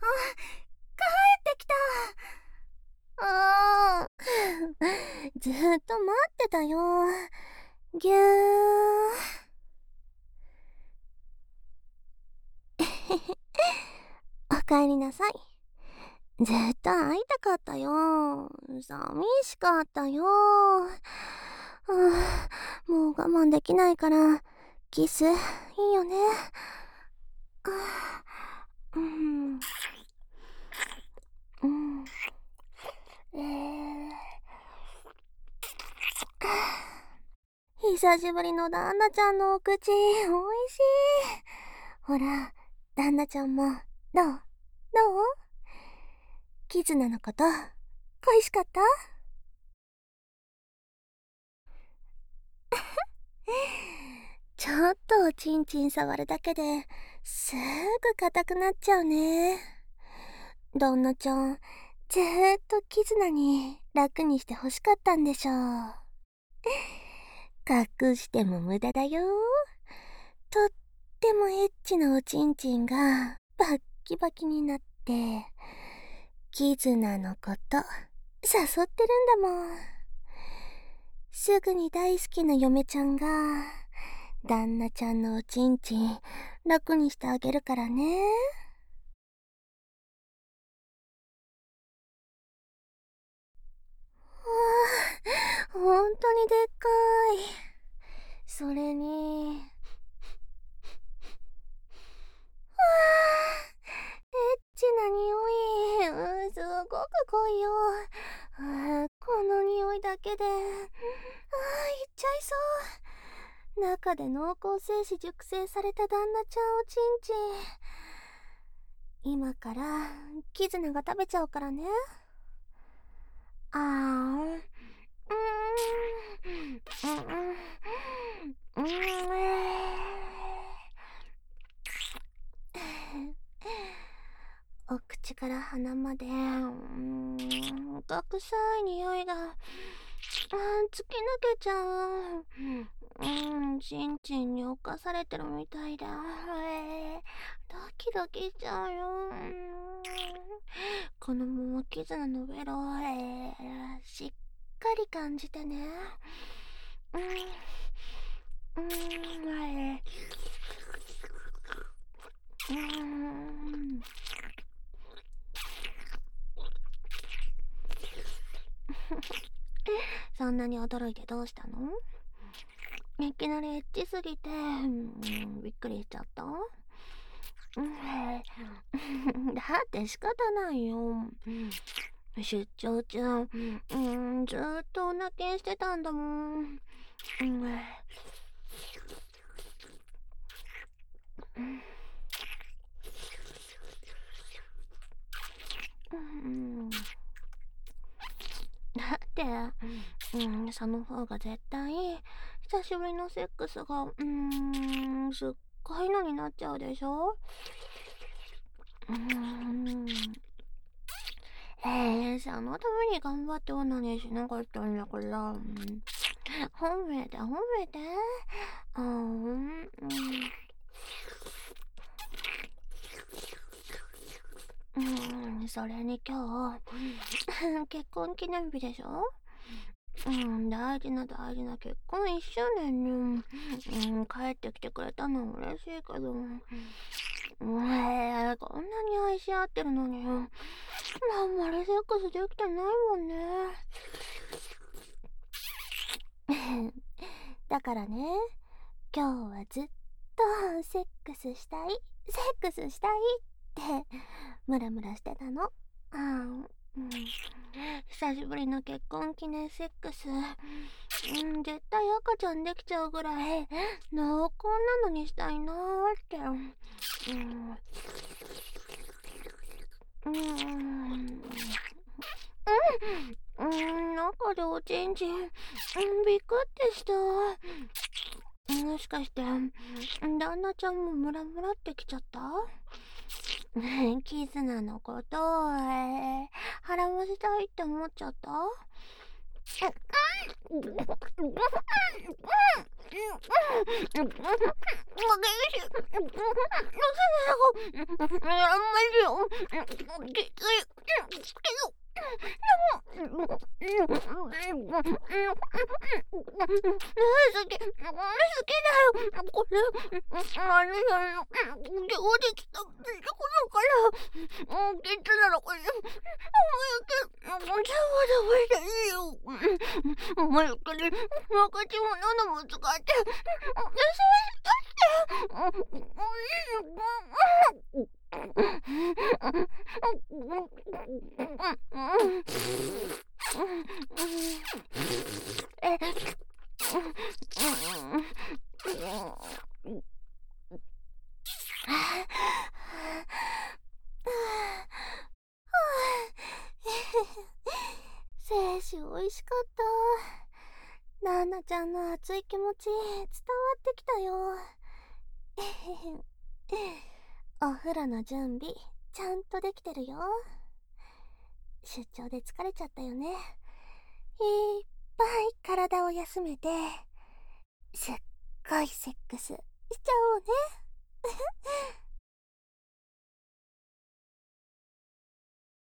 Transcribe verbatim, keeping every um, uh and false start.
帰ってきた。あーずーっと待ってたよ。ぎゅー。おかえりなさい。ずっと会いたかったよ。寂しかったよ。はあ、もう我慢できないからキスいいよね。あうん、うん、えー、久しぶりの旦那ちゃんのお口、おいしい。ほら、旦那ちゃんも、どうどうキズナのこと、恋しかった？ちょっとおちんちん触るだけですぐ硬くなっちゃうね。旦那ちゃん、ずーっとキズナに楽にして欲しかったんでしょう。隠しても無駄だよ。とってもエッチなおちんちんがバッキバキになって、キズナのこと誘ってるんだもん。すぐに大好きな嫁ちゃんが旦那ちゃんのおちんちん楽にしてあげるからね。わあ、ほんとにでっかい。それに、わあ、エッチな匂い、うん、すごく濃いよ。あーこの匂いだけで、あー、いっちゃいそう。中で濃厚精子熟成された旦那ちゃんおちんちん。今からキズナが食べちゃうからね。あーん、うーん、うん、うん、うん、お口から鼻まで、うーん、が臭い匂いが、うん、突き抜けちゃう。うん、ちんちんに侵されてるみたいだ。えー、ドキドキしちゃうよ。うん、このまま絆のベロ、えー、しっかり感じてね。うん、うん、えー、うん。そんなに驚いてどうしたの？いきなりエッチすぎて、うん、びっくりしちゃった？うん、だって仕方ないよ。出張中、うん、ずーっとお泣きしてたんだもん。うん、うん、だって、うん、その方が絶対、久しぶりのセックスが、うーん、すっごいのになっちゃうでしょ？うーん。えー、そのために頑張ってオナニーしなかったんだから、うん、褒めて褒めて。あー、うん、うん、それに今日、結婚記念日でしょ？うん、大事な大事な結婚いっしゅうねんに、うん、帰ってきてくれたのは嬉しいけど、うん、えー、こんなに愛し合ってるのに、あんまりセックスできてないもんね。だからね、今日はずっとセックスしたい、セックスしたいってムラムラしてたの。あー、うん、久しぶりの結婚記念セックス、うん、絶対赤ちゃんできちゃうぐらい濃厚なのにしたいなーって。うん、うん、うん、中でおちんちん、うん、びっくってした。もしかして、旦那ちゃんもムラムラってきちゃった？キズナのこと、えー、腹ませたいって思っちゃった？ これ、あれだよ、行列だってこのから、うん、ケツなのこれ、お前け、もうちゃわだわだいいよ。お前かね、若ち者のも使って、精子おいしかった。ナナちゃんの熱い気持ち伝わってきたよ。お風呂の準備ちゃんとできてるよ。出張で疲れちゃったよね。いっぱい体を休めてすっごいセックスしちゃおうね。